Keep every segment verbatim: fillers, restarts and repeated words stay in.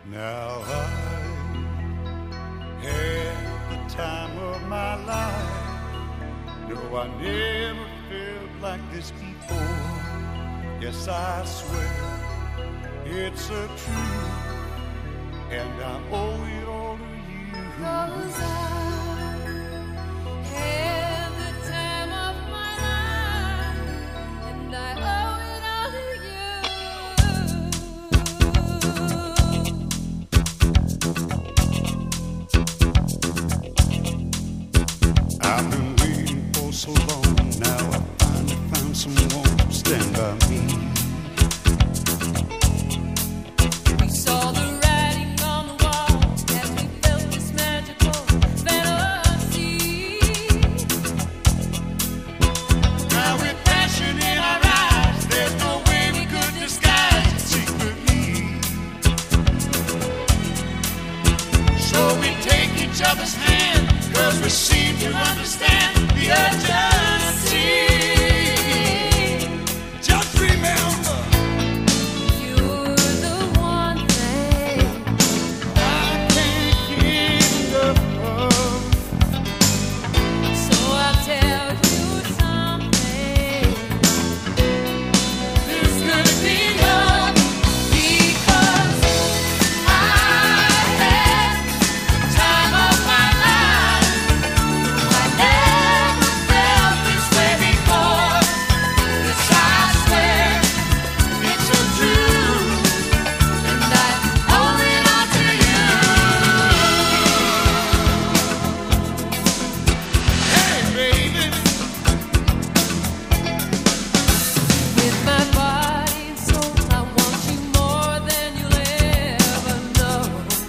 Now I had the time of my life. No, I never felt like this before. Yes, I swear it's a truth, and I owe it all to you. 'Cause I had the time of my life, and I owe it all to you. I've been waiting for so long. Now I finally found someone to stand by me. Each other's hand, 'cause we seem to understand the urgency. Just remember, you're the one thing I can't get enough of. So I'll tell you something. There's gonna be love, because I had the time of my life. I never felt this way before. Yes, I swear it's a truth, and I owe it all to you. Hey, baby. With my body and soul, I want you more than you'll ever know.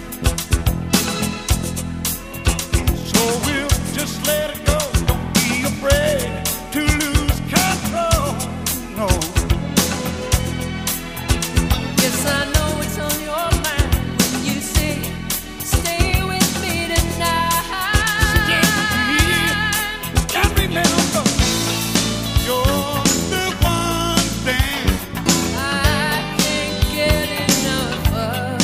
So we'll just let it go. Don't be afraid to lose control. No, Yes, I know it's on your mind when you say, stay with me tonight. and remember, you're the one thing. I can't get enough of.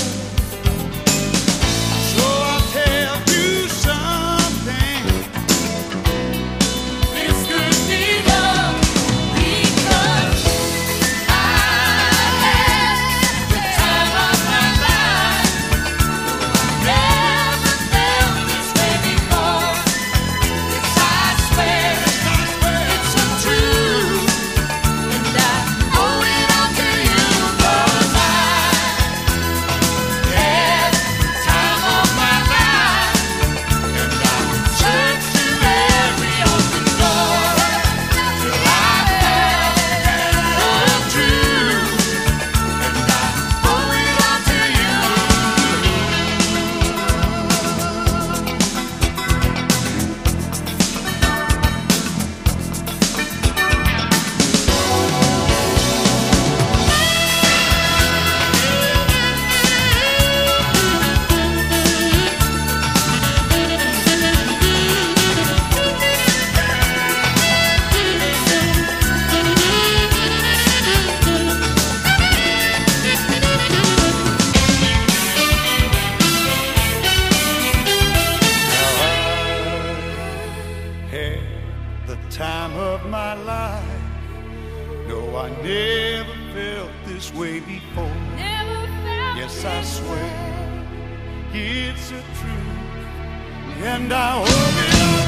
So I'll tell you something. This could be love, because I had the time of my life. Never felt this way before. Yes, I swear it's a truth, and I owe it all to you. 'Cause I had the time of my life, and I searched through every open door till I found the truth, and I owe it all to you. Had the time of my life. No, I never felt this way before. Never felt Yes, I this swear way. it's a truth, and I hope it all